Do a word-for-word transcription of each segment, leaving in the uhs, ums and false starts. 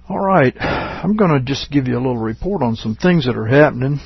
All right, I'm going to just give you a little report on some things that are happening.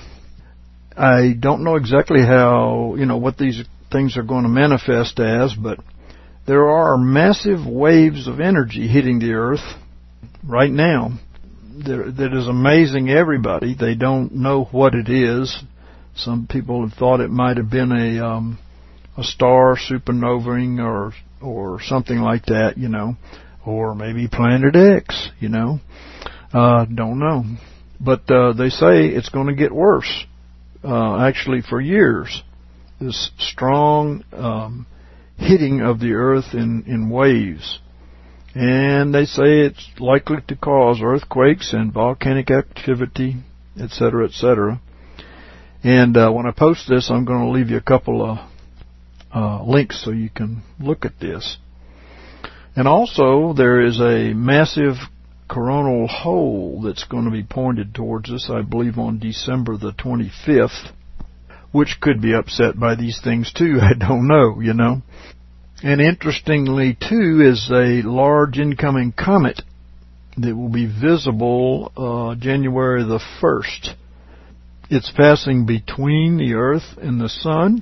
I don't know exactly how, you know, what these things are going to manifest as, but there are massive waves of energy hitting the Earth right now that is amazing everybody. They don't know what it is. Some people have thought it might have been a um, a star supernovaing or or something like that, you know, or maybe Planet X, you know. Uh, don't know. But uh, they say it's going to get worse, uh, actually for years. This strong um, hitting of the Earth in, in waves. And they say it's likely to cause earthquakes and volcanic activity, et cetera, et cetera. And uh, when I post this, I'm going to leave you a couple of uh, links so you can look at this. And also, there is a massive coronal hole that's going to be pointed towards us, I believe, on December the twenty-fifth, which could be upset by these things, too. I don't know, you know. And interestingly, too, is a large incoming comet that will be visible uh, January the first. It's passing between the Earth and the Sun.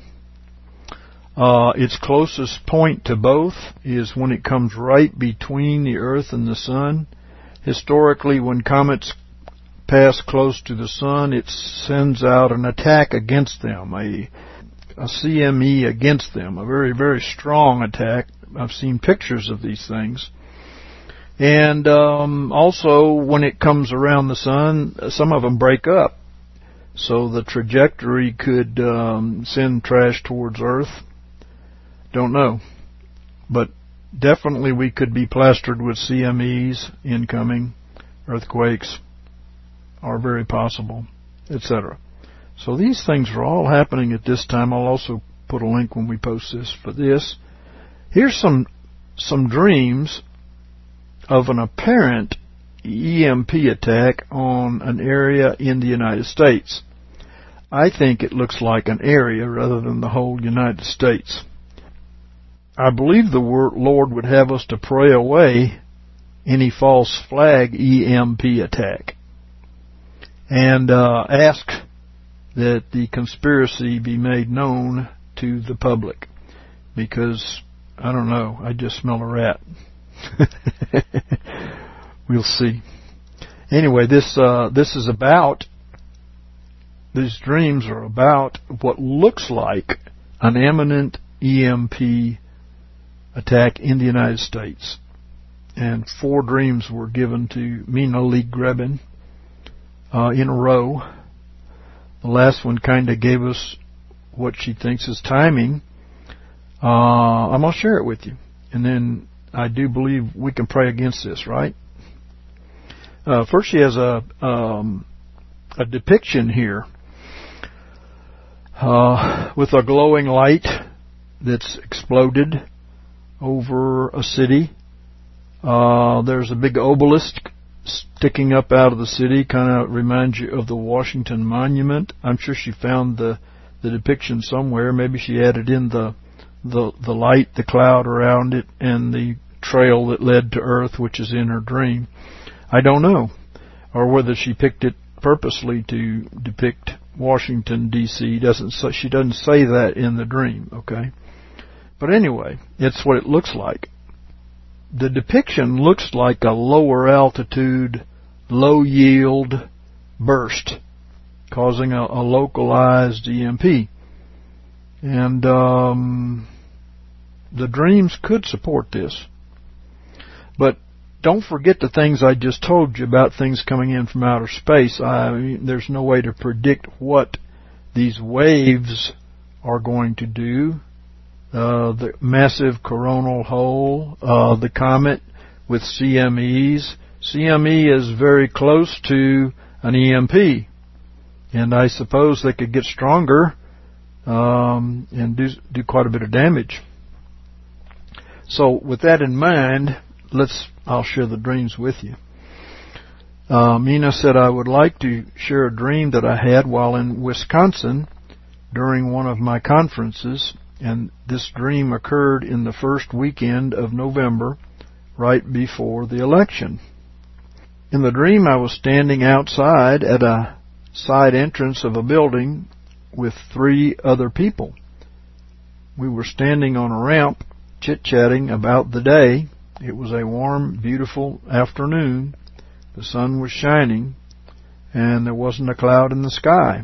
Uh, its closest point to both is when it comes right between the Earth and the Sun. Historically, when comets pass close to the Sun, it sends out an attack against them, a a C M E against them, a very, very strong attack. I've seen pictures of these things. And um, also, when it comes around the Sun, some of them break up. So the trajectory could um, send trash towards Earth. Don't know. But definitely we could be plastered with C M Es incoming. Earthquakes are very possible, et cetera. So these things are all happening at this time. I'll also put a link when we post this for this. Here's some some dreams of an apparent E M P attack on an area in the United States. I think it looks like an area rather than the whole United States. I believe the Lord would have us to pray away any false flag E M P attack and uh, ask that the conspiracy be made known to the public, because, I don't know, I just smell a rat. We'll see. Anyway, this uh, this is about, these dreams are about what looks like an imminent E M P attack in the United States. And four dreams were given to Mina Lee Grebin uh, in a row. The last one kind of gave us what she thinks is timing. Uh, I'm going to share it with you. And then I do believe we can pray against this, right? Uh, first, she has a um, a depiction here uh, with a glowing light that's exploded over a city. Uh, there's a big obelisk sticking up out of the city, kind of reminds you of the Washington Monument. I'm sure she found the the depiction somewhere. Maybe she added in the the the light, the cloud around it, and the trail that led to Earth, which is in her dream. I don't know, or whether she picked it purposely to depict Washington D C Doesn't she doesn't say that in the dream, okay? But anyway, it's what it looks like. The depiction looks like a lower altitude, low yield burst, causing a, a localized E M P. And um, the dreams could support this. But don't forget the things I just told you about things coming in from outer space. I mean, there's no way to predict what these waves are going to do. Uh, the massive coronal hole, uh, the comet with C M Es. C M E is very close to an E M P, and I suppose they could get stronger um, and do do quite a bit of damage. So, with that in mind, let's I'll share the dreams with you. Uh, Mina said, I would like to share a dream that I had while in Wisconsin during one of my conferences. And this dream occurred in the first weekend of November, right before the election. In the dream, I was standing outside at a side entrance of a building with three other people. We were standing on a ramp, chit-chatting about the day. It was a warm, beautiful afternoon. The sun was shining, and there wasn't a cloud in the sky.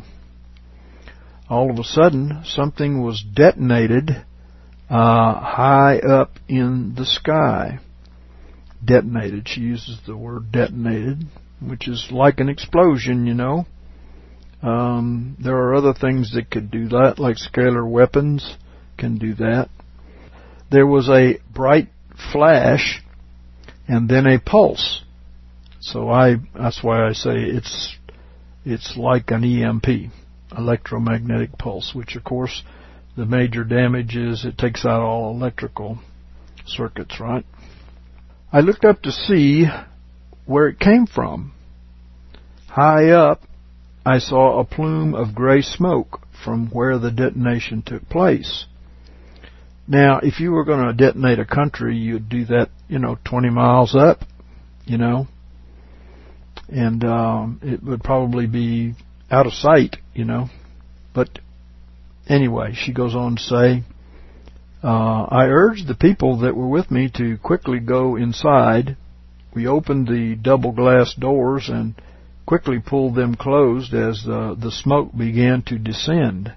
All of a sudden, something was detonated uh, high up in the sky. Detonated. She uses the word detonated, which is like an explosion, you know. Um, there are other things that could do that, like scalar weapons can do that. There was a bright flash and then a pulse. So I that's why I say it's it's like an E M P, electromagnetic pulse, which of course the major damage is it takes out all electrical circuits, right? I looked up to see where it came from. High up, I saw a plume of gray smoke from where the detonation took place. Now, if you were going to detonate a country, you'd do that, you know, twenty miles up, you know, and um, it would probably be out of sight, you know. But anyway, she goes on to say, Uh, I urged the people that were with me to quickly go inside. We opened the double glass doors and quickly pulled them closed as uh, the smoke began to descend.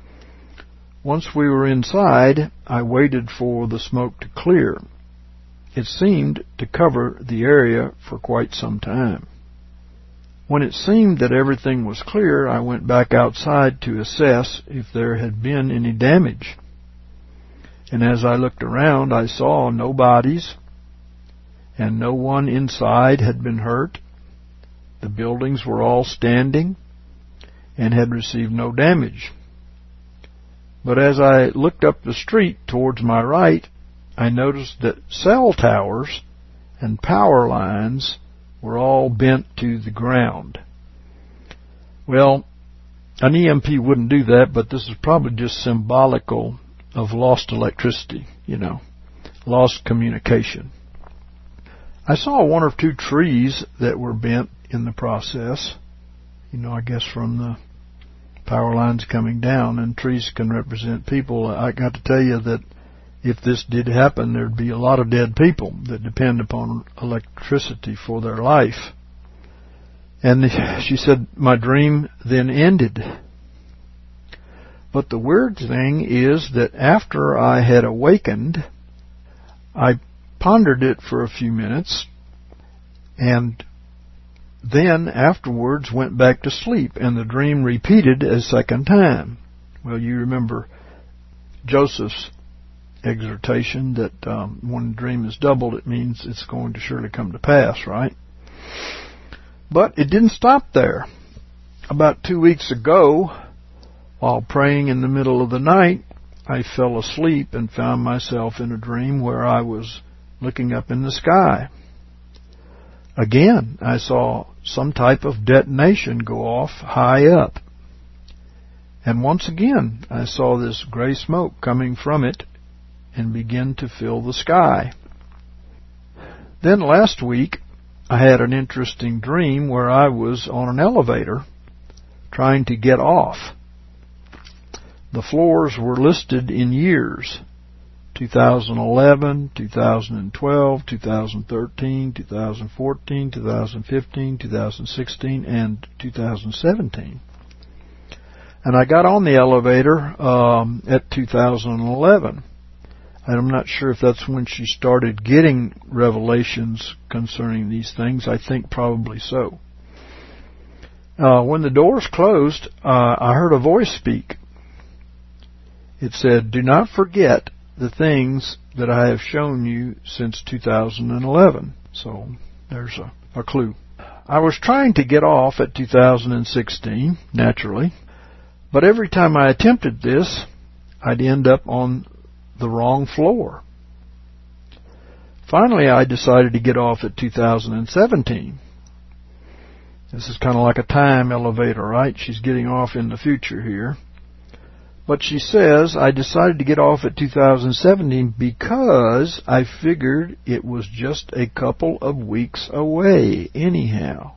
Once we were inside, I waited for the smoke to clear. It seemed to cover the area for quite some time. When it seemed that everything was clear, I went back outside to assess if there had been any damage. And as I looked around, I saw no bodies, and no one inside had been hurt. The buildings were all standing and had received no damage. But as I looked up the street towards my right, I noticed that cell towers and power lines were all bent to the ground. Well, an E M P wouldn't do that, but this is probably just symbolical of lost electricity, you know, lost communication. I saw one or two trees that were bent in the process, you know, I guess from the power lines coming down, and trees can represent people. I got to tell you that if this did happen, there'd be a lot of dead people that depend upon electricity for their life. And she said, my dream then ended. But the weird thing is that after I had awakened, I pondered it for a few minutes, and then afterwards went back to sleep, and the dream repeated a second time. Well, you remember Joseph's exhortation that um, when a dream is doubled, it means it's going to surely come to pass, right? But it didn't stop there. About two weeks ago, while praying in the middle of the night, I fell asleep and found myself in a dream where I was looking up in the sky. Again, I saw some type of detonation go off high up. And once again, I saw this gray smoke coming from it and begin to fill the sky. Then last week, I had an interesting dream where I was on an elevator trying to get off. The floors were listed in years: two thousand eleven, two thousand twelve, two thousand thirteen, two thousand fourteen, two thousand fifteen, two thousand sixteen, and two thousand seventeen. And I got on the elevator um, at two thousand eleven. I'm not sure if that's when she started getting revelations concerning these things. I think probably so. Uh, when the doors closed, uh, I heard a voice speak. It said, "Do not forget the things that I have shown you since two thousand eleven. So there's a, a clue. I was trying to get off at two thousand sixteen, naturally, but every time I attempted this, I'd end up on the wrong floor. Finally, I decided to get off at two thousand seventeen. This is kind of like a time elevator, right? She's getting off in the future here. But she says, I decided to get off at two thousand seventeen because I figured it was just a couple of weeks away anyhow.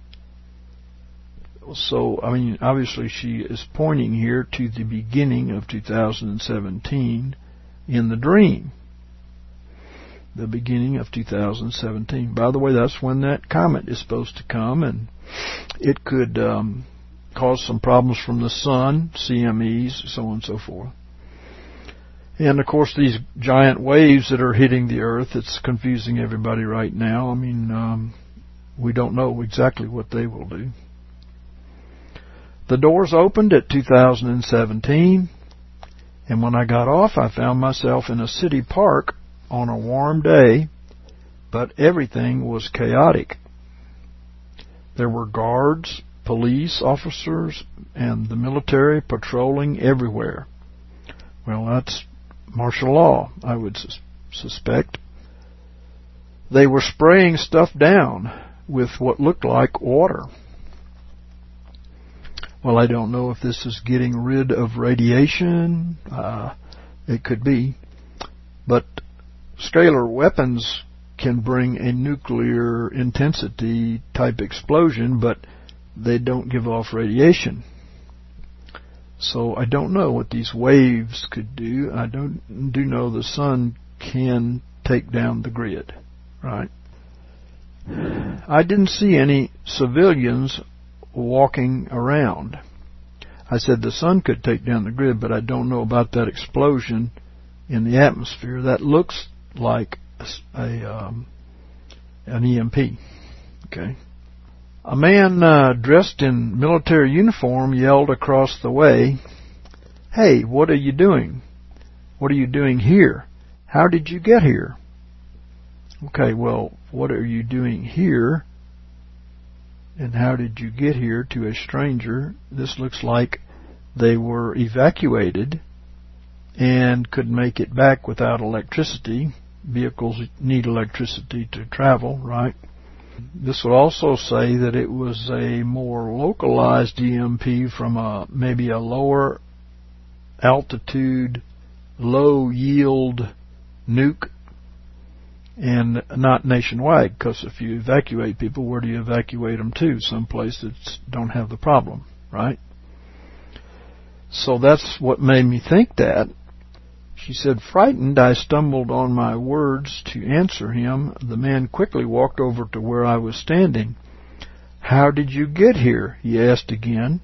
So, I mean, obviously she is pointing here to the beginning of two thousand seventeen in the dream. The beginning of two thousand seventeen. By the way, that's when that comet is supposed to come, and it could um, cause some problems from the sun, C M Es, so on and so forth. And, of course, these giant waves that are hitting the Earth, it's confusing everybody right now. I mean, um, we don't know exactly what they will do. The doors opened at two thousand seventeen, and when I got off, I found myself in a city park on a warm day, but everything was chaotic. There were guards, police officers, and the military patrolling everywhere. Well, that's martial law, I would sus- suspect. They were spraying stuff down with what looked like water. Well, I don't know if this is getting rid of radiation. Uh, it could be. But scalar weapons can bring a nuclear intensity type explosion, but they don't give off radiation. So I don't know what these waves could do. I don't do know the sun can take down the grid, right? I didn't see any civilians walking around. I said the sun could take down the grid, but I don't know about that explosion in the atmosphere. That looks like a, a um, an E M P. Okay. A man uh, dressed in military uniform yelled across the way, "Hey, what are you doing? What are you doing here? How did you get here?" Okay, well, what are you doing here? And how did you get here to a stranger? This looks like they were evacuated and could make it back without electricity. Vehicles need electricity to travel, right? This would also say that it was a more localized E M P from a maybe a lower altitude, low yield nuke, and not nationwide, because if you evacuate people, where do you evacuate them to? Someplace that don't have the problem, right? So that's what made me think that. She said, frightened, I stumbled on my words to answer him. The man quickly walked over to where I was standing. How did you get here? He asked again.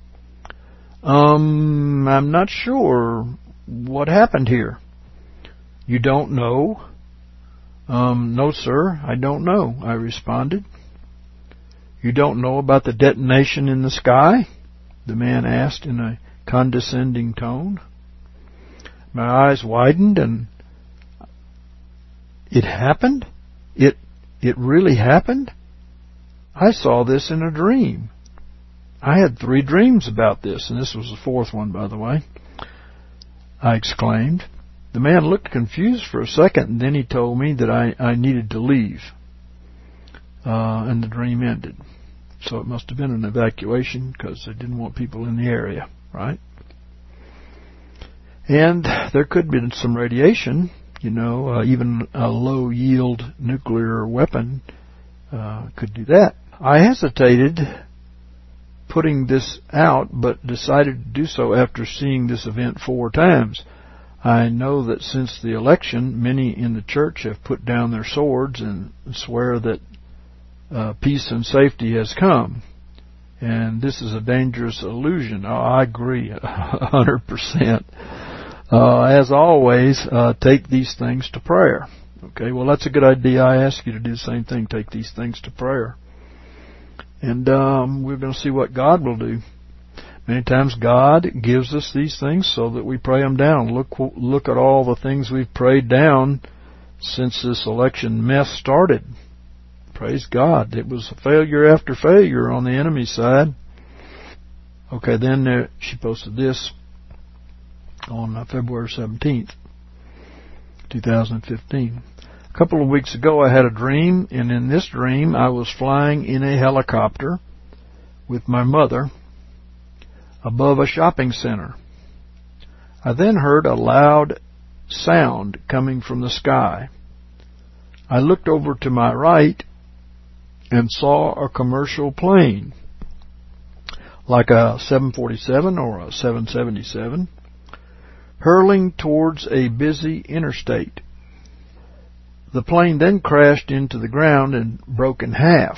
Um, I'm not sure. What happened here? You don't know? Um, no, sir, I don't know, I responded. You don't know about the detonation in the sky? The man asked in a condescending tone. My eyes widened, and it happened? It it really happened? I saw this in a dream. I had three dreams about this, and this was the fourth one, by the way, I exclaimed. The man looked confused for a second, and then he told me that I, I needed to leave, uh, and the dream ended. So it must have been an evacuation, because they didn't want people in the area, right? And there could be some radiation, you know, uh, even a low-yield nuclear weapon uh, could do that. I hesitated putting this out, but decided to do so after seeing this event four times. I know that since the election, many in the church have put down their swords and swear that uh, peace and safety has come. And this is a dangerous illusion. Oh, I agree, one hundred percent. Uh, as always, uh, take these things to prayer. Okay, well, that's a good idea. I ask you to do the same thing. Take these things to prayer. And um, we're going to see what God will do. Many times God gives us these things so that we pray them down. Look, look at all the things we've prayed down since this election mess started. Praise God. It was failure after failure on the enemy's side. Okay, then uh, she posted this on uh, February seventeenth, twenty fifteen. A couple of weeks ago I had a dream, and in this dream I was flying in a helicopter with my mother above a shopping center. I then heard a loud sound coming from the sky. I looked over to my right and saw a commercial plane, like a seven forty-seven or a seven seventy-seven, hurling towards a busy interstate. The plane then crashed into the ground and broke in half.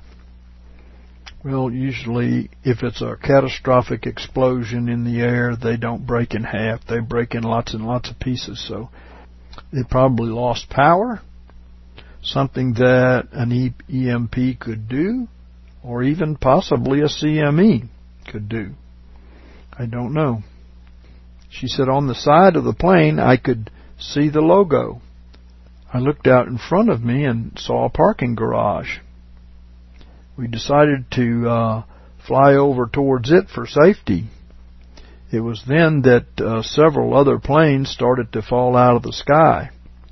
Well, usually if it's a catastrophic explosion in the air, they don't break in half. They break in lots and lots of pieces. So it probably lost power, something that an E M P could do, or even possibly a C M E could do. I don't know. She said on the side of the plane I could see the logo. I looked out in front of me and saw a parking garage. We decided to uh, fly over towards it for safety. It was then that uh, several other planes started to fall out of the sky.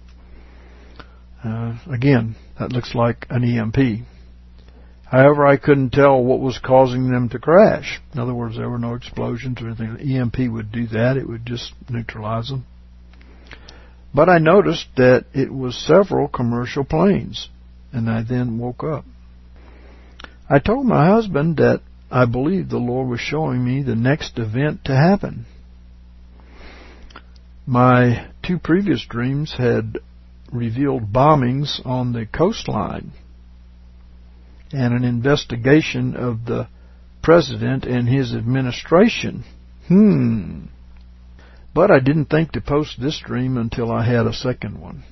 Uh, again, that looks like an E M P. However, I couldn't tell what was causing them to crash. In other words, there were no explosions or anything. The E M P would do that. It would just neutralize them. But I noticed that it was several commercial planes, and I then woke up. I told my husband that I believed the Lord was showing me the next event to happen. My two previous dreams had revealed bombings on the coastline and an investigation of the president and his administration. Hmm. But I didn't think to post this dream until I had a second one.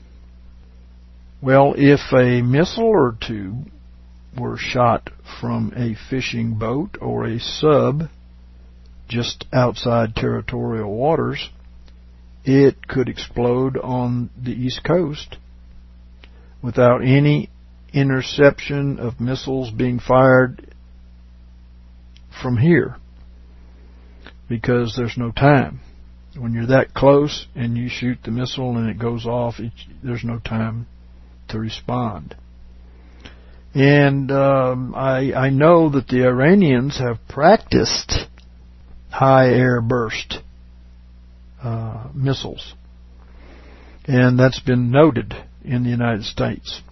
Well, if a missile or two were shot from a fishing boat or a sub just outside territorial waters, it could explode on the East Coast without any interception of missiles being fired from here, because there's no time. When you're that close and you shoot the missile and it goes off, it, there's no time to respond. And um, I, I know that the Iranians have practiced high air burst uh, missiles, and that's been noted in the United States.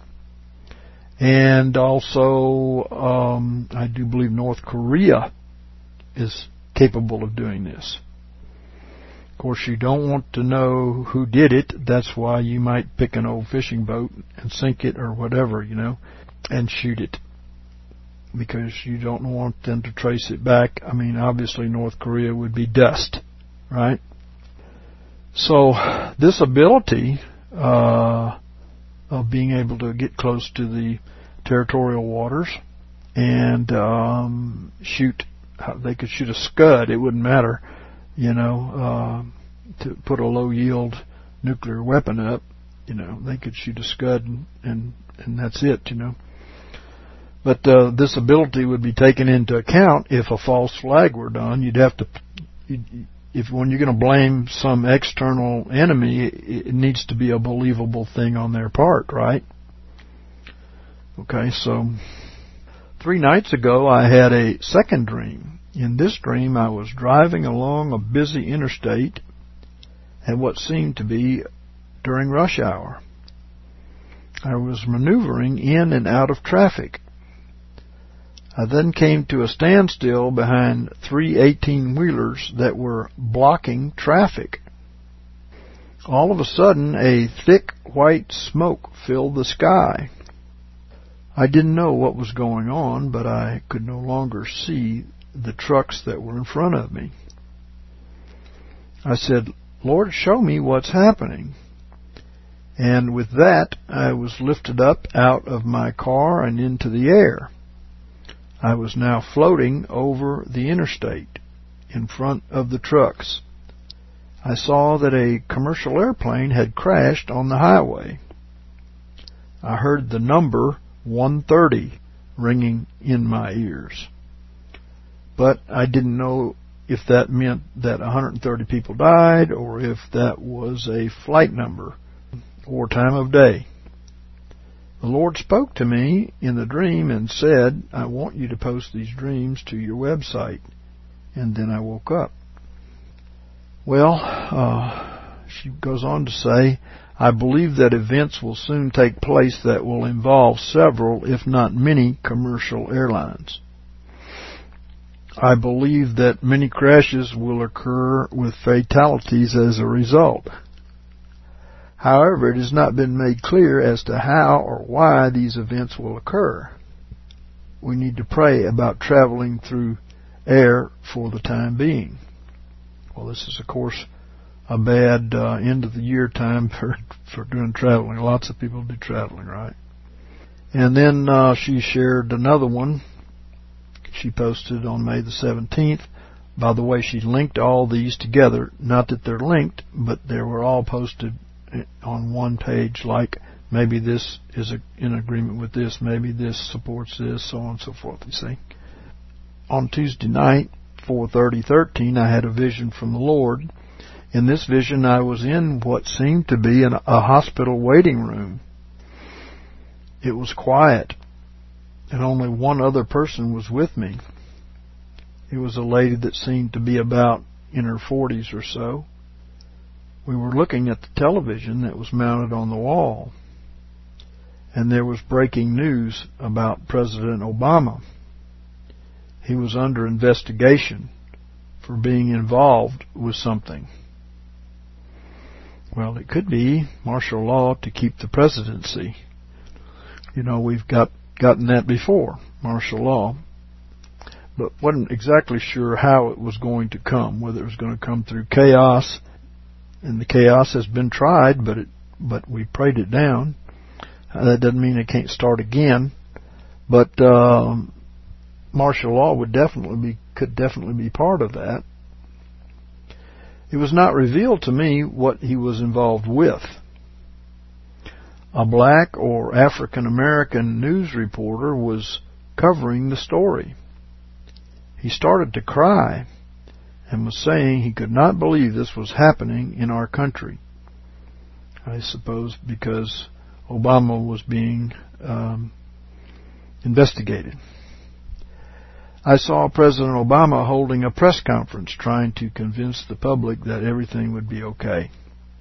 And also, um, I do believe North Korea is capable of doing this. Of course, you don't want to know who did it. That's why you might pick an old fishing boat and sink it or whatever, you know, and shoot it, because you don't want them to trace it back. I mean, obviously North Korea would be dust, right? So this ability uh, of being able to get close to the territorial waters and um, shoot, they could shoot a Scud, it wouldn't matter, you know, uh, to put a low yield nuclear weapon up, you know, they could shoot a Scud and, and, and that's it, you know. But uh, this ability would be taken into account if a false flag were done. You'd have to, if when you're going to blame some external enemy, it, it needs to be a believable thing on their part, right? Okay, so three nights ago I had a second dream. In this dream I was driving along a busy interstate at what seemed to be during rush hour. I was maneuvering in and out of traffic. I then came to a standstill behind three eighteen-wheelers that were blocking traffic. All of a sudden, a thick white smoke filled the sky. I didn't know what was going on, but I could no longer see the trucks that were in front of me. I said, "Lord, show me what's happening." And with that, I was lifted up out of my car and into the air. I was now floating over the interstate in front of the trucks. I saw that a commercial airplane had crashed on the highway. I heard the number one thirty ringing in my ears. But I didn't know if that meant that one hundred thirty people died or if that was a flight number or time of day. The Lord spoke to me in the dream and said, "I want you to post these dreams to your website." And then I woke up. Well, uh, she goes on to say, I believe that events will soon take place that will involve several, if not many, commercial airlines. I believe that many crashes will occur with fatalities as a result. However, it has not been made clear as to how or why these events will occur. We need to pray about traveling through air for the time being. Well, this is, of course, a bad uh, end of the year time for for doing traveling. Lots of people do traveling, right? And then uh, she shared another one. She posted on May the seventeenth. By the way, she linked all these together. Not that they're linked, but they were all posted on one page, like maybe this is a, in agreement with this, maybe this supports this, so on and so forth, you see. On Tuesday night, four thirty thirteen, I had a vision from the Lord. In this vision, I was in what seemed to be an, a hospital waiting room. It was quiet, and only one other person was with me. It was a lady that seemed to be about in her forties or so. We were looking at the television that was mounted on the wall, and there was breaking news about President Obama. He was under investigation for being involved with something. Well, it could be martial law to keep the presidency. You know, we've got gotten that before, martial law, but wasn't exactly sure how it was going to come, whether it was going to come through chaos, and the chaos has been tried, but it, but we prayed it down. Uh, that doesn't mean it can't start again, but um, martial law would definitely be could definitely be part of that. It was not revealed to me what he was involved with. A black or African American news reporter was covering the story. He started to cry and was saying he could not believe this was happening in our country. I suppose because Obama was being um, investigated. I saw President Obama holding a press conference trying to convince the public that everything would be okay.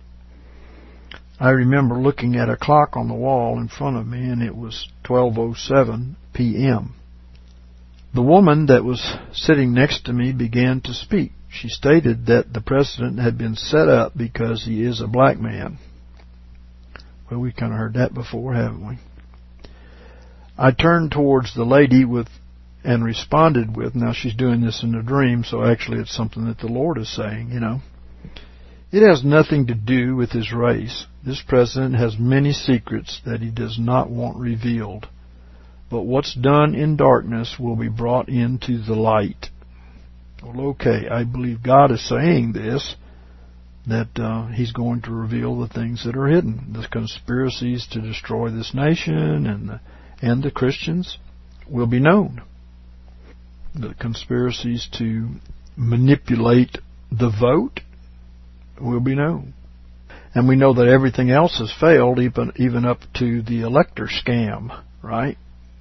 I remember looking at a clock on the wall in front of me, and it was twelve oh seven p.m. The woman that was sitting next to me began to speak. She stated that the president had been set up because he is a black man. Well, we've kind of heard that before, haven't we? I turned towards the lady with and responded with, now she's doing this in a dream, so actually it's something that the Lord is saying, you know. It has nothing to do with his race. This president has many secrets that he does not want revealed. But what's done in darkness will be brought into the light. Well, okay, I believe God is saying this, that uh, he's going to reveal the things that are hidden. The conspiracies to destroy this nation and the, and the Christians will be known. The conspiracies to manipulate the vote will be known. And we know that everything else has failed, even even up to the elector scam, right?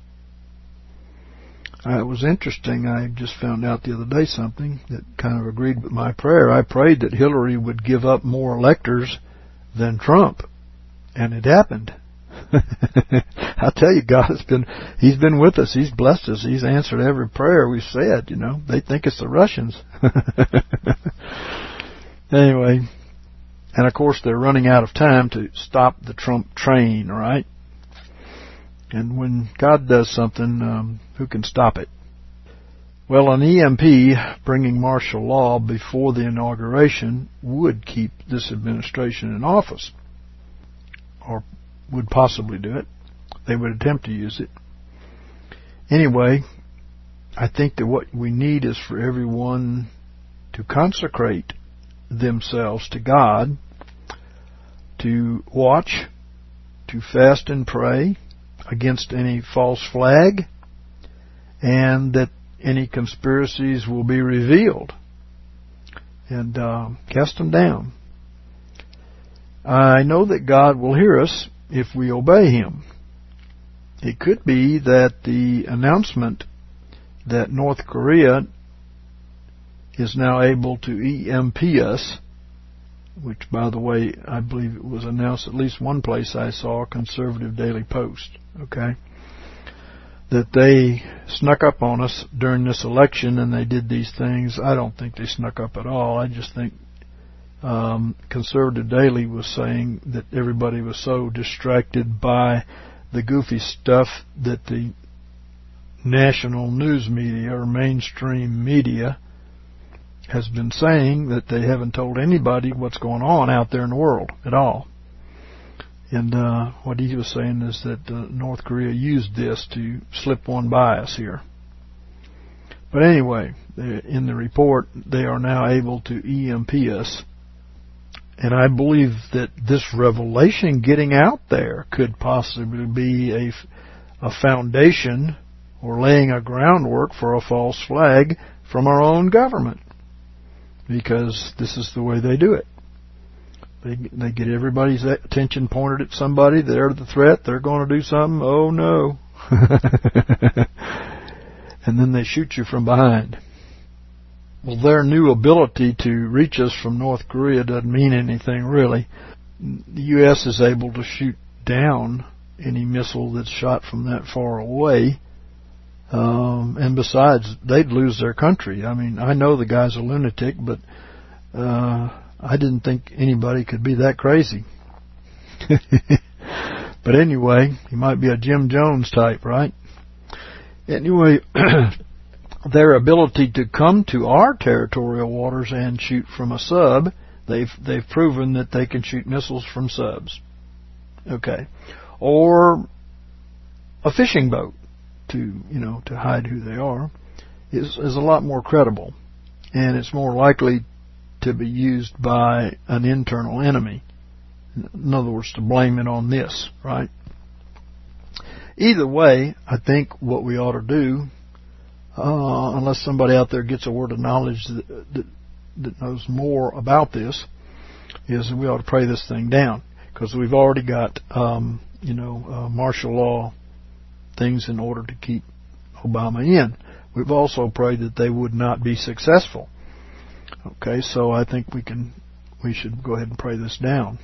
Uh, it was interesting. I just found out the other day something that kind of agreed with my prayer. I prayed that Hillary would give up more electors than Trump, and it happened. I tell you, God has been, He's been with us. He's blessed us. He's answered every prayer we've said, you know. They think it's the Russians. Anyway, and of course they're running out of time to stop the Trump train, right? And when God does something, um, who can stop it? Well, an E M P bringing martial law before the inauguration would keep this administration in office, or would possibly do it. They would attempt to use it. Anyway, I think that what we need is for everyone to consecrate themselves to God, to watch, to fast and pray against any false flag, and that any conspiracies will be revealed and uh, cast them down. I know that God will hear us if we obey Him. It could be that the announcement that North Korea is now able to E M P us which, by the way, I believe it was announced at least one place I saw, Conservative Daily Post, okay, that they snuck up on us during this election and they did these things. I don't think they snuck up at all. I just think um, Conservative Daily was saying that everybody was so distracted by the goofy stuff that the national news media or mainstream media has been saying, that they haven't told anybody what's going on out there in the world at all. And uh, what he was saying is that uh, North Korea used this to slip one by us here. But anyway, in the report, they are now able to E M P us. And I believe that this revelation getting out there could possibly be a, a foundation or laying a groundwork for a false flag from our own government. Because this is the way they do it. They they get everybody's attention pointed at somebody. They're the threat. They're going to do something. Oh, no. And then they shoot you from behind. Well, their new ability to reach us from North Korea doesn't mean anything, really. The U S is able to shoot down any missile that's shot from that far away. Um, and besides, they'd lose their country. I mean, I know the guy's a lunatic, but uh, I didn't think anybody could be that crazy. But anyway, he might be a Jim Jones type, right? Anyway, their ability to come to our territorial waters and shoot from a sub, they've they've proven that they can shoot missiles from subs. Okay. Or a fishing boat to, you know, to hide who they are, is, is a lot more credible. And it's more likely to be used by an internal enemy. In other words, to blame it on this, right? Either way, I think what we ought to do, uh, unless somebody out there gets a word of knowledge that, that, that knows more about this, is we ought to pray this thing down. Because we've already got, um, you know, uh, martial law things in order to keep Obama in. We've also prayed that they would not be successful. Okay, so I think we can, we should go ahead and pray this down.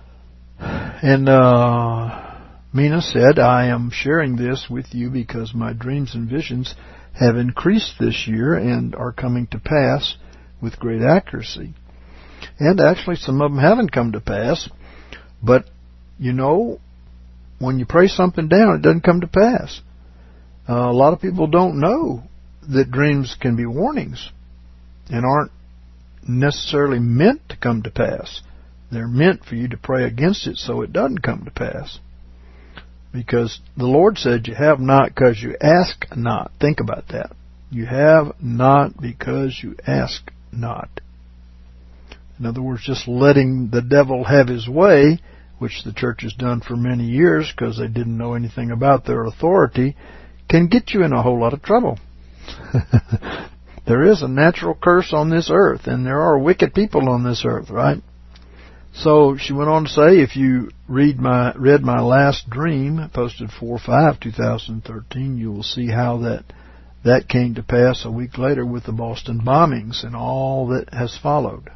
And uh, Mina said, I am sharing this with you because my dreams and visions have increased this year and are coming to pass with great accuracy. And actually some of them haven't come to pass, but you know, when you pray something down, it doesn't come to pass. Uh, a lot of people don't know that dreams can be warnings and aren't necessarily meant to come to pass. They're meant for you to pray against it so it doesn't come to pass. Because the Lord said you have not because you ask not. Think about that. You have not because you ask not. In other words, just letting the devil have his way, which the church has done for many years because they didn't know anything about their authority, can get you in a whole lot of trouble. There is a natural curse on this earth, and there are wicked people on this earth, right? So she went on to say, if you read my read my last dream, posted four five two thousand thirteen, you will see how that that came to pass a week later with the Boston bombings and all that has followed.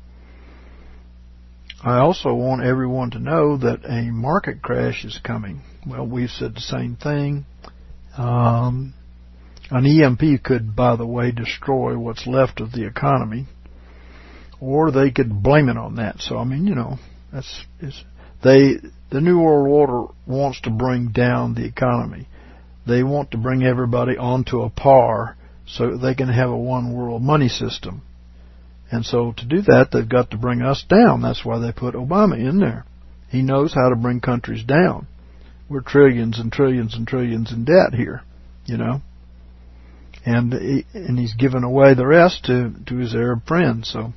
I also want everyone to know that a market crash is coming. Well, we've said the same thing. Um, an E M P could, by the way, destroy what's left of the economy, or they could blame it on that. So, I mean, you know, that's is they the New World Order wants to bring down the economy. They want to bring everybody onto a par so they can have a one world money system. And so to do that, they've got to bring us down. That's why they put Obama in there. He knows how to bring countries down. We're trillions and trillions and trillions in debt here, you know. And he, and he's given away the rest to, to his Arab friends. So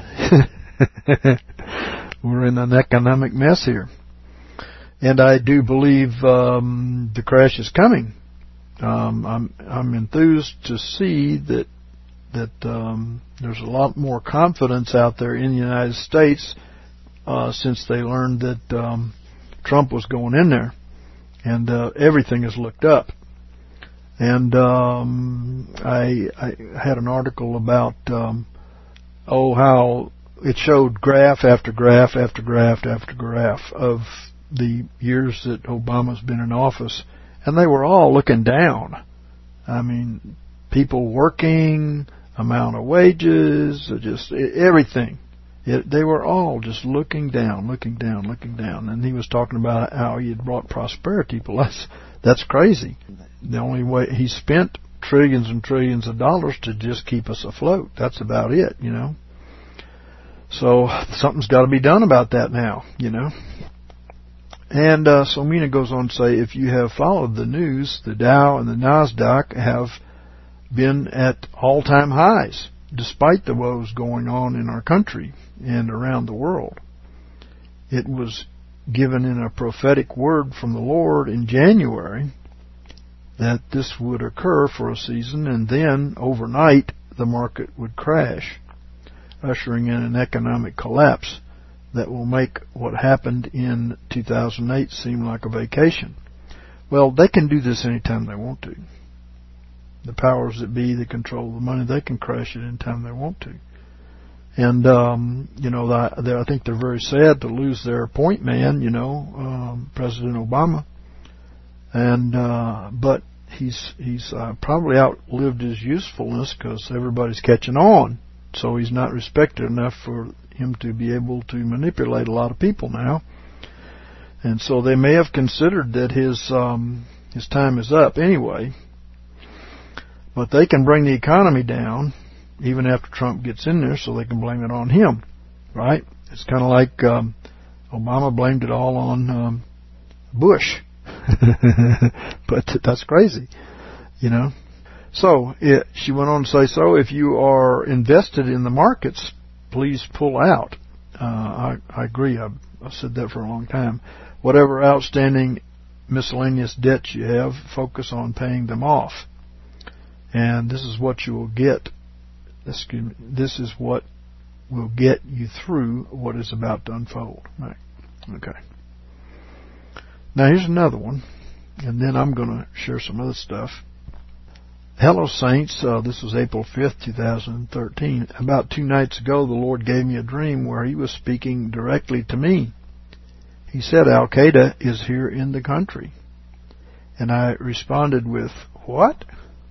we're in an economic mess here. And I do believe um, the crash is coming. Um, I'm I'm enthused to see that that um, there's a lot more confidence out there in the United States uh, since they learned that um, Trump was going in there, and uh, everything has looked up. And um, I, I had an article about um, oh how it showed graph after graph after graph after graph of the years that Obama's been in office, and they were all looking down. I mean, people working, amount of wages, just everything. It, they were all just looking down, looking down, looking down. And he was talking about how he had brought prosperity. Well, that's, that's crazy. The only way he spent trillions and trillions of dollars to just keep us afloat. That's about it, you know. So something's got to be done about that now, you know. And uh, so Mina goes on to say, if you have followed the news, the Dow and the Nasdaq have been at all-time highs, despite the woes going on in our country and around the world. It was given in a prophetic word from the Lord in January that this would occur for a season, and then overnight the market would crash, ushering in an economic collapse that will make what happened in two thousand eight seem like a vacation. Well, they can do this anytime they want to. The powers that be that control the money, they can crash it anytime they want to. And, um, you know, I, I think they're very sad to lose their point man, you know, um, President Obama. And, uh, but he's, he's, uh, probably outlived his usefulness because everybody's catching on. So he's not respected enough for him to be able to manipulate a lot of people now. And so they may have considered that his, um, his time is up anyway. But they can bring the economy down even after Trump gets in there, so they can blame it on him, right? It's kind of like um, Obama blamed it all on um, Bush. But that's crazy, you know. So it, she went on to say, so if you are invested in the markets, please pull out. Uh, I, I agree. I've, I've said that for a long time. Whatever outstanding miscellaneous debts you have, focus on paying them off. And this is what you will get. Excuse me, this is what will get you through what is about to unfold. Right. Okay. Now here's another one, and then I'm going to share some other stuff. Hello, Saints. Uh, this was April fifth, two thousand thirteen. About two nights ago, the Lord gave me a dream where He was speaking directly to me. He said, Al-Qaeda is here in the country. And I responded with, what?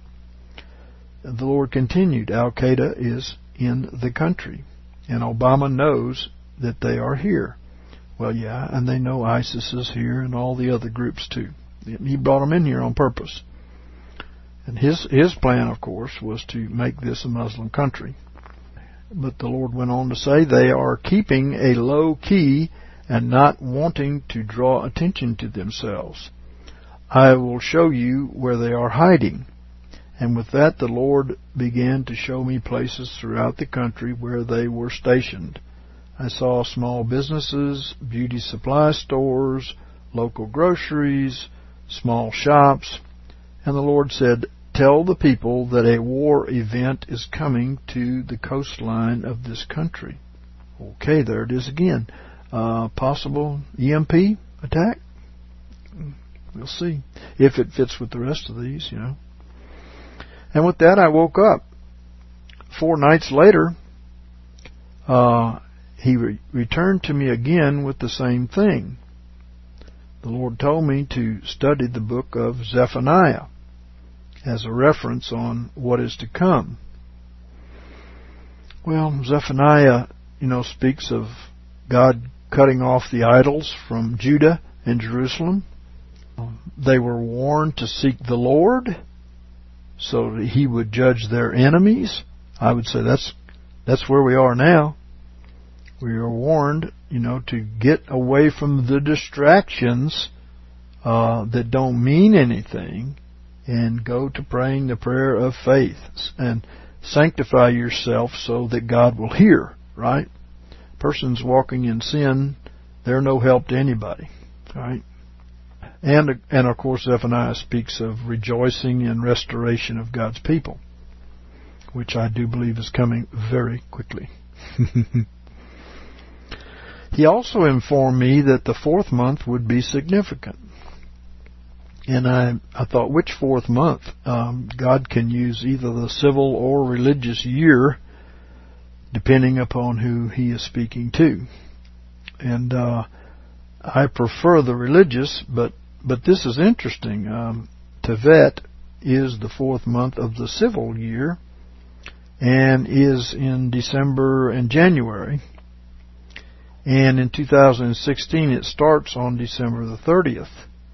The Lord continued, Al-Qaeda is in the country, and Obama knows that they are here. Well, yeah, and they know ISIS is here and all the other groups too. He brought them in here on purpose. And his his plan, of course, was to make this a Muslim country. But the Lord went on to say they are keeping a low key and not wanting to draw attention to themselves. I will show you where they are hiding. And with that, the Lord began to show me places throughout the country where they were stationed. I saw small businesses, beauty supply stores, local groceries, small shops. And the Lord said, tell the people that a war event is coming to the coastline of this country. Okay, there it is again. Uh, possible E M P attack? We'll see. If it fits with the rest of these, you know. And with that, I woke up. Four nights later, uh, he re- returned to me again with the same thing. The Lord told me to study the book of Zephaniah as a reference on what is to come. Well, Zephaniah, you know, speaks of God cutting off the idols from Judah and Jerusalem. They were warned to seek the Lord so that He would judge their enemies. I would say that's that's where we are now. We are warned, you know, to get away from the distractions uh, that don't mean anything and go to praying the prayer of faith and sanctify yourself so that God will hear, right? Persons walking in sin, they're no help to anybody, right? And, and of course, Zephaniah speaks of rejoicing and restoration of God's people, which I do believe is coming very quickly. He also informed me that the fourth month would be significant. And I, I thought, which fourth month? Um, God can use either the civil or religious year depending upon who he is speaking to. And uh, I prefer the religious, but but this is interesting. Um, Tevet is the fourth month of the civil year, and is in December and January. And in two thousand sixteen, it starts on December the thirtieth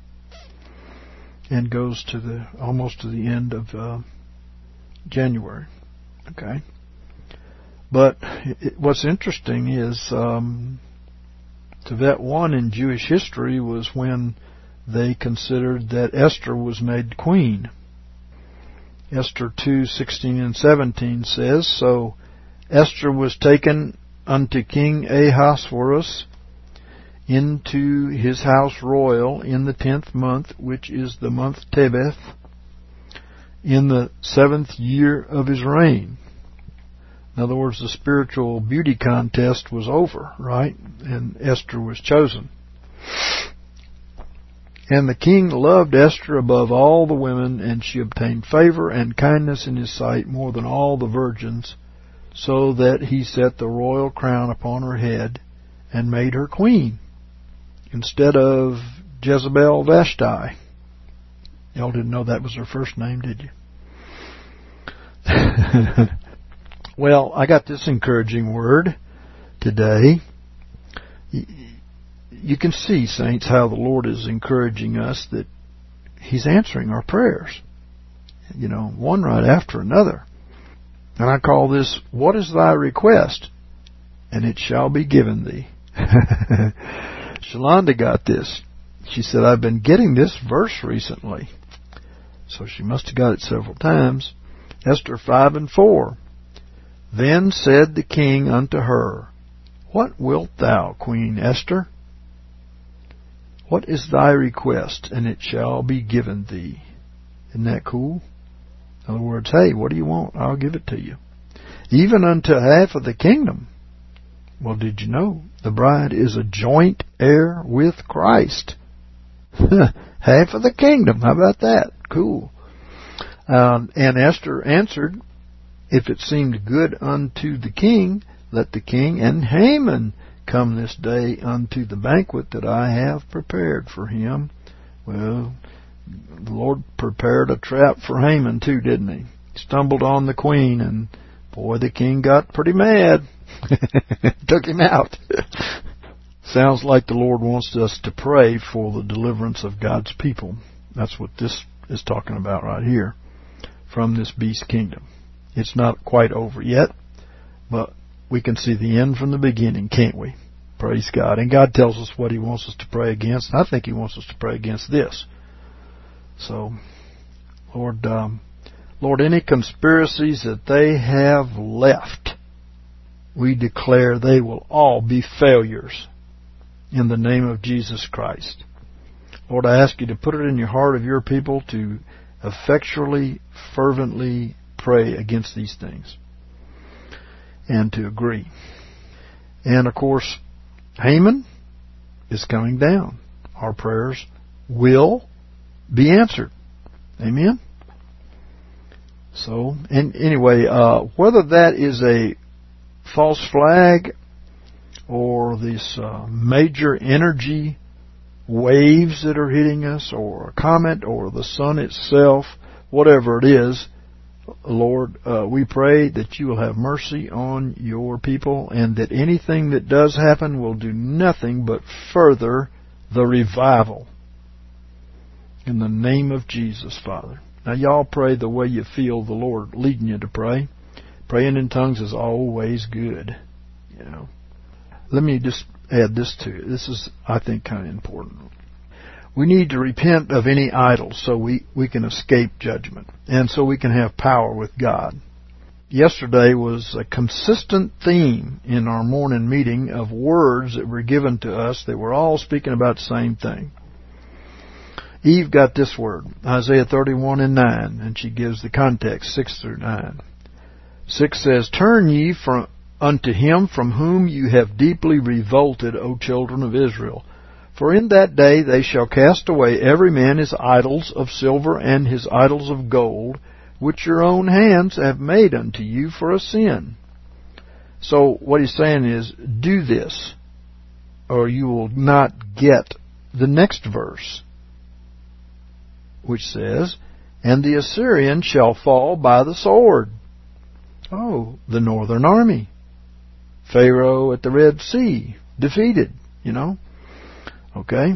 and goes to the almost to the end of uh, January. Okay, but it, what's interesting is um, Tevet one in Jewish history was when they considered that Esther was made queen. Esther two sixteen and seventeen says, "So Esther was taken unto King Ahasuerus into his house royal in the tenth month, which is the month Tebeth, in the seventh year of his reign." In other words, the spiritual beauty contest was over, right? And Esther was chosen. "And the king loved Esther above all the women, and she obtained favor and kindness in his sight more than all the virgins, so that he set the royal crown upon her head and made her queen, instead of Jezebel Vashti." Y'all didn't know that was her first name, did you? Well, I got this encouraging word today. You can see, saints, how the Lord is encouraging us, that He's answering our prayers. You know, one right after another. And I call this, "What is thy request? And it shall be given thee." Shalonda got this. She said, "I've been getting this verse recently." So she must have got it several times. Esther five and four. "Then said the king unto her, What wilt thou, Queen Esther? What is thy request? And it shall be given thee." Isn't that cool? In other words, hey, what do you want? I'll give it to you. "Even unto half of the kingdom." Well, did you know the bride is a joint heir with Christ? Half of the kingdom. How about that? Cool. Um, and Esther answered, "If it seemed good unto the king, let the king and Haman come this day unto the banquet that I have prepared for him." Well, the Lord prepared a trap for Haman too, didn't he? Stumbled on the queen, and boy, the king got pretty mad. Took him out. Sounds like the Lord wants us to pray for the deliverance of God's people. That's what this is talking about right here, from this beast kingdom. It's not quite over yet, but we can see the end from the beginning, can't we? Praise God. And God tells us what He wants us to pray against. And I think He wants us to pray against this. So, Lord, um, Lord, any conspiracies that they have left, we declare they will all be failures in the name of Jesus Christ. Lord, I ask You to put it in your heart of Your people to effectually, fervently pray against these things and to agree. And of course, Haman is coming down. Our prayers will be answered. Amen? So, and anyway, uh, whether that is a false flag or this uh, major energy waves that are hitting us, or a comet, or the sun itself, whatever it is, Lord, uh, we pray that You will have mercy on Your people, and that anything that does happen will do nothing but further the revival. In the name of Jesus, Father. Now, y'all pray the way you feel the Lord leading you to pray. Praying in tongues is always good. You know. Let me just add this to it. This is, I think, kind of important. We need to repent of any idols so we, we can escape judgment, and so we can have power with God. Yesterday was a consistent theme in our morning meeting of words that were given to us that were all speaking about the same thing. Eve got this word, Isaiah thirty-one and nine, and she gives the context, six through nine. six says, "Turn ye from unto him from whom you have deeply revolted, O children of Israel. For in that day they shall cast away every man his idols of silver and his idols of gold, which your own hands have made unto you for a sin. So what he's saying is, do this, or you will not get the next verse, which says, and the Assyrian shall fall by the sword. Oh, the northern army. Pharaoh at the Red Sea, defeated, you know. Okay.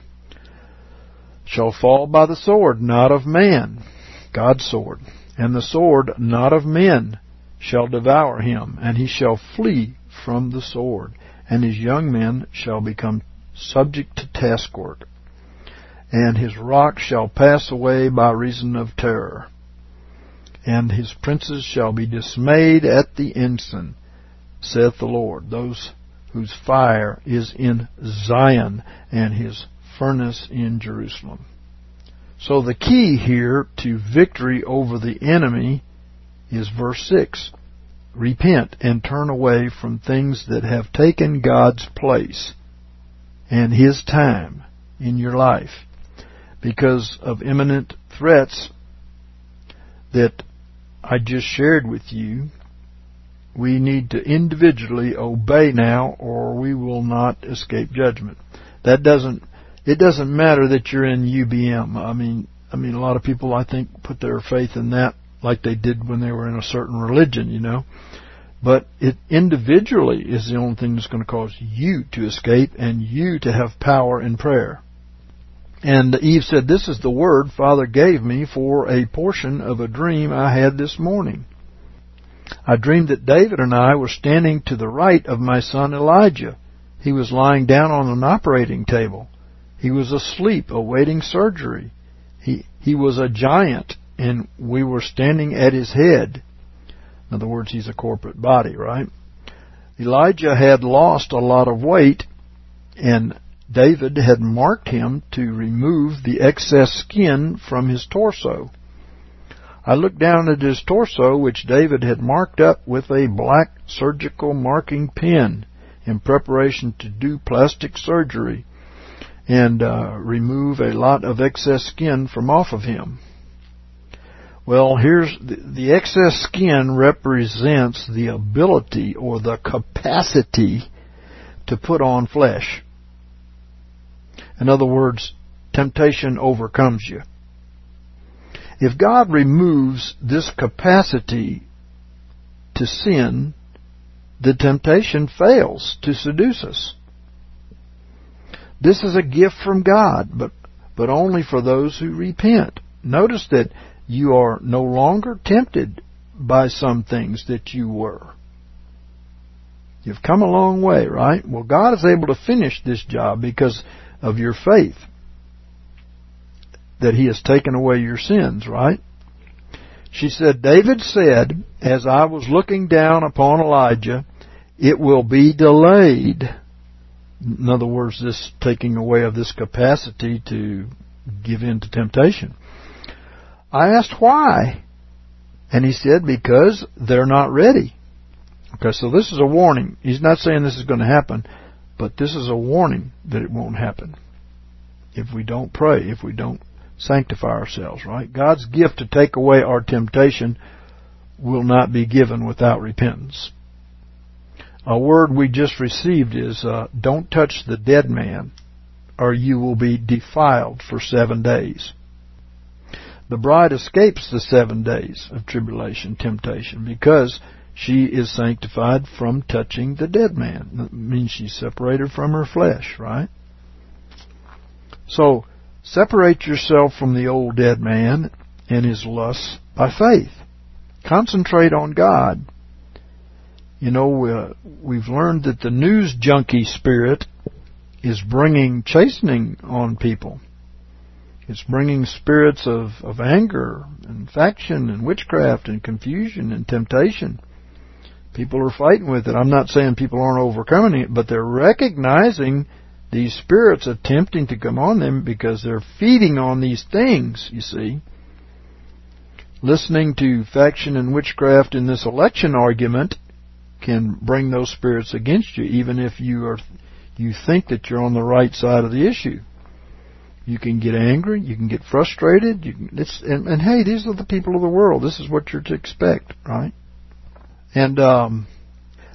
Shall fall by the sword, not of man, God's sword. And the sword, not of men, shall devour him, and he shall flee from the sword. And his young men shall become subject to taskwork. And his rock shall pass away by reason of terror. And his princes shall be dismayed at the ensign, saith the Lord, those whose fire is in Zion, and his furnace in Jerusalem. So the key here to victory over the enemy is verse six. Repent and turn away from things that have taken God's place and His time in your life because of imminent threats that I just shared with you. We need to individually obey now, or we will not escape judgment. That doesn't, it doesn't matter that you're in U B M. I mean, I mean, a lot of people, I think, put their faith in that like they did when they were in a certain religion, you know. But it individually is the only thing that's going to cause you to escape and you to have power in prayer. And Eve said, this is the word Father gave me for a portion of a dream I had this morning. I dreamed that David and I were standing to the right of my son Elijah. He was lying down on an operating table. He was asleep, awaiting surgery. He, he was a giant, and we were standing at his head. In other words, he's a corporate body, right? Elijah had lost a lot of weight, and David had marked him to remove the excess skin from his torso. I looked down at his torso, which David had marked up with a black surgical marking pen in preparation to do plastic surgery and uh, remove a lot of excess skin from off of him. Well, here's the, the excess skin represents the ability or the capacity to put on flesh. In other words, temptation overcomes you. If God removes this capacity to sin, the temptation fails to seduce us. This is a gift from God, but, but only for those who repent. Notice that you are no longer tempted by some things that you were. You've come a long way, right? Well, God is able to finish this job because of your faith, that He has taken away your sins, right? She said, David said, as I was looking down upon Elijah, it will be delayed. In other words, this taking away of this capacity to give in to temptation. I asked why, and he said, because they're not ready. Okay, so this is a warning. He's not saying this is going to happen, but this is a warning that it won't happen if we don't pray, if we don't sanctify ourselves, right? God's gift to take away our temptation will not be given without repentance. A word we just received is, uh, don't touch the dead man, or you will be defiled for seven days. The bride escapes the seven days of tribulation, temptation, because she is sanctified from touching the dead man. That means she's separated from her flesh, right? So, separate yourself from the old dead man and his lusts by faith. Concentrate on God. You know, uh, we've learned that the news junkie spirit is bringing chastening on people. It's bringing spirits of, of anger and faction and witchcraft and confusion and temptation. People are fighting with it. I'm not saying people aren't overcoming it, but they're recognizing these spirits attempting to come on them because they're feeding on these things, you see. Listening to faction and witchcraft in this election argument can bring those spirits against you, even if you are you think that you're on the right side of the issue. You can get angry. You can get frustrated. You can, it's, and, and hey, these are the people of the world. This is what you're to expect, right? And um,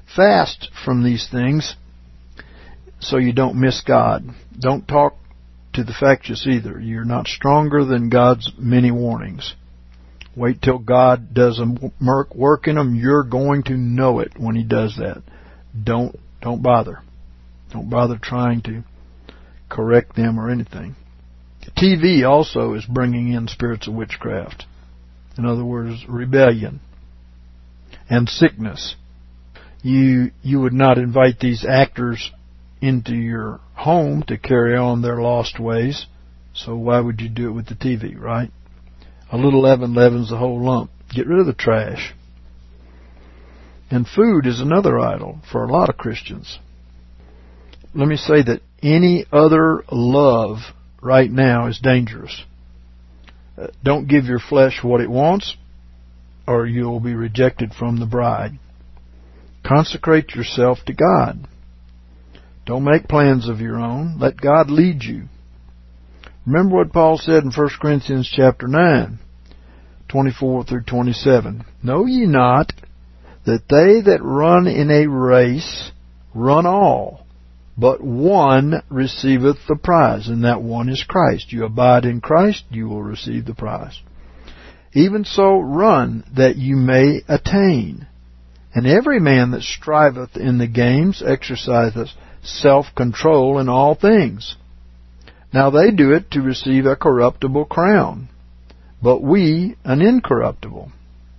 Fast from these things so you don't miss God. Don't talk to the factious either. You're not stronger than God's many warnings. Wait till God does a work in them. You're going to know it when He does that. Don't don't bother. Don't bother trying to correct them or anything. T V also is bringing in spirits of witchcraft. In other words, rebellion and sickness. You you would not invite these actors into your home to carry on their lost ways, so why would you do it with the T V, right? A little leaven leavens the whole lump. Get rid of the trash. And food is another idol for a lot of Christians. Let me say that any other love right now is dangerous. Uh, don't give your flesh what it wants, or you'll be rejected from the bride. Consecrate yourself to God. Don't make plans of your own. Let God lead you. Remember what Paul said in First Corinthians chapter nine, twenty-four through twenty-seven. Know ye not that they that run in a race run all, but one receiveth the prize, and that one is Christ. You abide in Christ, you will receive the prize. Even so run, that you may attain. And every man that striveth in the games exerciseth self-control in all things. Now they do it to receive a corruptible crown, but we an incorruptible.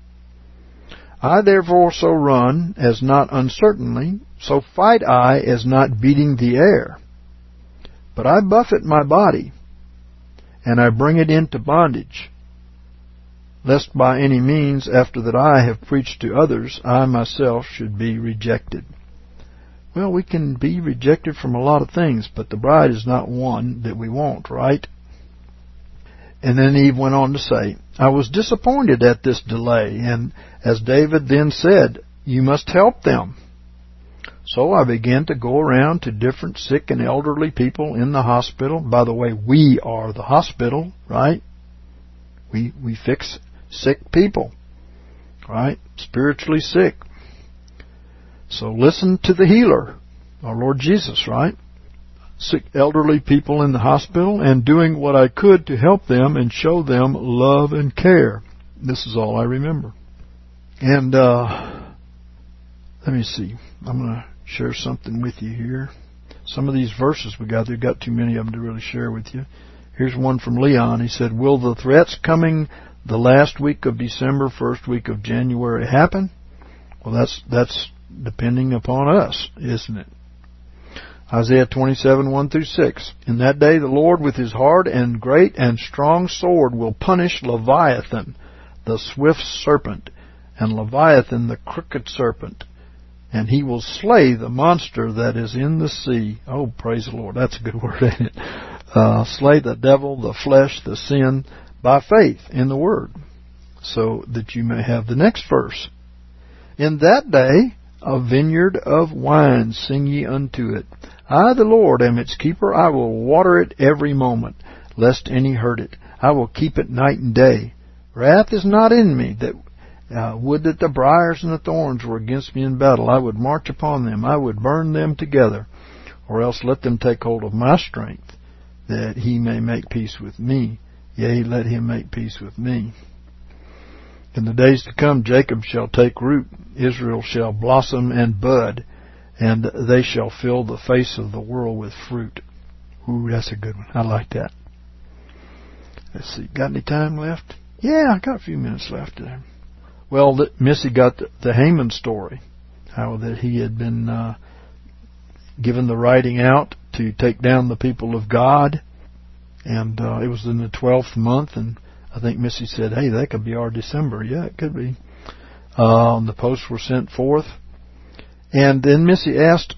I therefore so run as not uncertainly, so fight I as not beating the air. But I buffet my body, and I bring it into bondage, lest by any means, after that I have preached to others, I myself should be rejected. Well, we can be rejected from a lot of things, but the bride is not one that we want, right? And then Eve went on to say, I was disappointed at this delay, and as David then said, you must help them. So I began to go around to different sick and elderly people in the hospital. By the way, we are the hospital, right? We we fix sick people, right? Spiritually sick. So listen to the healer, our Lord Jesus, right? Sick elderly people in the hospital, and doing what I could to help them and show them love and care. This is all I remember. And uh, let me see. I'm going to share something with you here. Some of these verses we got, they've got too many of them to really share with you. Here's one from Leon. He said, will the threats coming the last week of December, first week of January happen? Well, that's that's depending upon us, isn't it? Isaiah twenty-seven, one through six. In that day the Lord with His hard and great and strong sword will punish Leviathan, the swift serpent, and Leviathan, the crooked serpent. And He will slay the monster that is in the sea. Oh, praise the Lord. That's a good word, ain't it? Uh, slay the devil, the flesh, the sin, by faith in the Word. So that you may have the next verse. In that day, a vineyard of wine sing ye unto it. I, the Lord, am its keeper. I will water it every moment, lest any hurt it. I will keep it night and day. Wrath is not in me, that uh, would that the briars and the thorns were against me in battle. I would march upon them. I would burn them together, or else let them take hold of my strength, that He may make peace with me. Yea, let Him make peace with me. In the days to come, Jacob shall take root, Israel shall blossom and bud, and they shall fill the face of the world with fruit. Ooh, that's a good one. I like that. Let's see, got any time left? Yeah, I got a few minutes left there. Well, Missy got the, the Haman story, how that he had been uh, given the writing out to take down the people of God, and uh, it was in the twelfth month, and I think Missy said, hey, that could be our December. Yeah, it could be. Um, the posts were sent forth. And then Missy asked,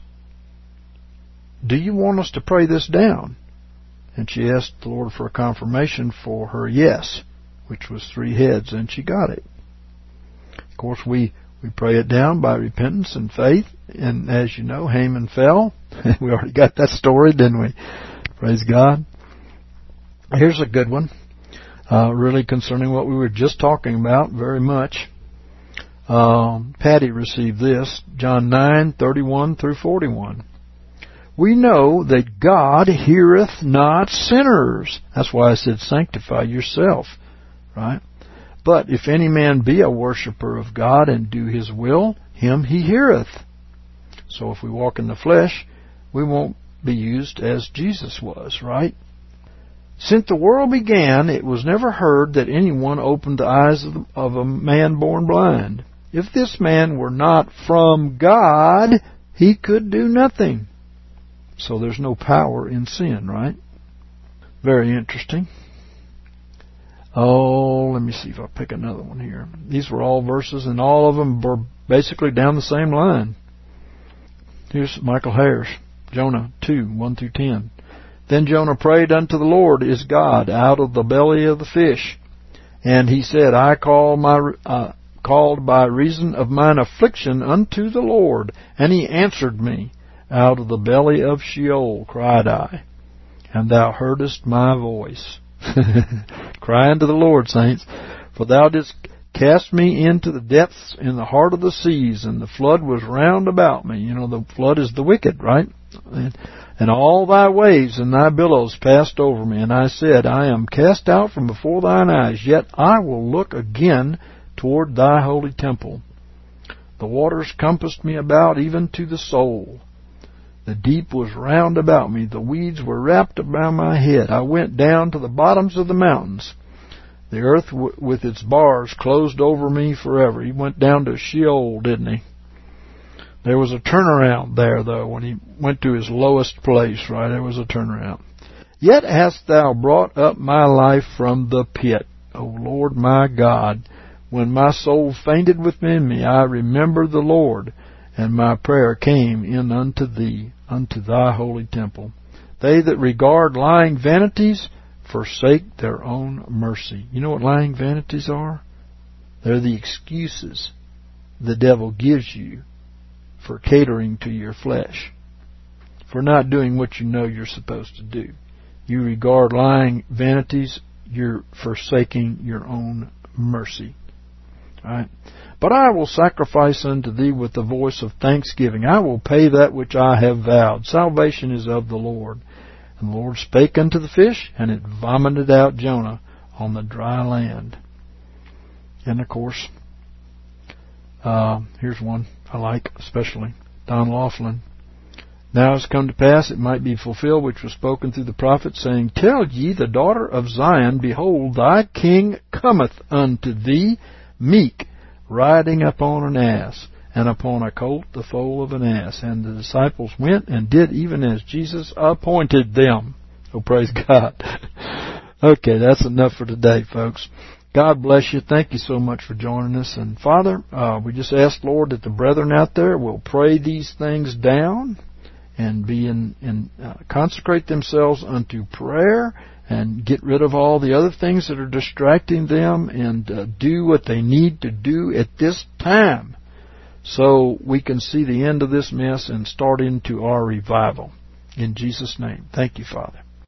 do you want us to pray this down? And she asked the Lord for a confirmation for her yes, which was three heads, and she got it. Of course, we, we pray it down by repentance and faith. And as you know, Haman fell. We already got that story, didn't we? Praise God. Here's a good one. Uh, really concerning what we were just talking about very much. Um, Patty received this, John nine thirty-one through forty-one. We know that God heareth not sinners. That's why I said sanctify yourself, right? But if any man be a worshipper of God and do his will, him he heareth. So if we walk in the flesh, we won't be used as Jesus was, right? Since the world began, it was never heard that anyone opened the eyes of, the, of a man born blind. If this man were not from God, he could do nothing. So there's no power in sin, right? Very interesting. Oh, let me see if I pick another one here. These were all verses, and all of them were basically down the same line. Here's Michael Harris, Jonah two, one through ten. Then Jonah prayed unto the Lord his God out of the belly of the fish. And he said, I call my, uh, called by reason of mine affliction unto the Lord. And he answered me. Out of the belly of Sheol cried I, and thou heardest my voice. Cry unto the Lord, saints, for thou didst cast me into the depths in the heart of the seas, and the flood was round about me. You know, the flood is the wicked, right? And, and all thy waves and thy billows passed over me. And I said, I am cast out from before thine eyes, yet I will look again toward thy holy temple. The waters compassed me about, even to the soul. The deep was round about me. The weeds were wrapped about my head. I went down to the bottoms of the mountains. The earth w- with its bars closed over me forever. He went down to Sheol, didn't he? There was a turnaround there, though, when he went to his lowest place, right? There was a turnaround. Yet hast thou brought up my life from the pit, O Lord my God. When my soul fainted within me, I remembered the Lord, and my prayer came in unto thee, unto thy holy temple. They that regard lying vanities forsake their own mercy. You know what lying vanities are? They're the excuses the devil gives you for catering to your flesh, for not doing what you know you're supposed to do. You regard lying vanities, you're forsaking your own mercy. Right? But I will sacrifice unto thee with the voice of thanksgiving. I will pay that which I have vowed. Salvation is of the Lord. And the Lord spake unto the fish, and it vomited out Jonah on the dry land. And of course, uh, here's one I like especially, Don Laughlin. Now it has come to pass, it might be fulfilled, which was spoken through the prophet, saying, Tell ye the daughter of Zion, Behold, thy king cometh unto thee, meek, riding upon an ass, and upon a colt the foal of an ass. And the disciples went and did even as Jesus appointed them. Oh, praise God. Okay, that's enough for today, folks. God bless you. Thank you so much for joining us. And Father, uh, we just ask, Lord, that the brethren out there will pray these things down and be in, in uh, consecrate themselves unto prayer, and get rid of all the other things that are distracting them, and uh, do what they need to do at this time so we can see the end of this mess and start into our revival. In Jesus' name, thank you, Father.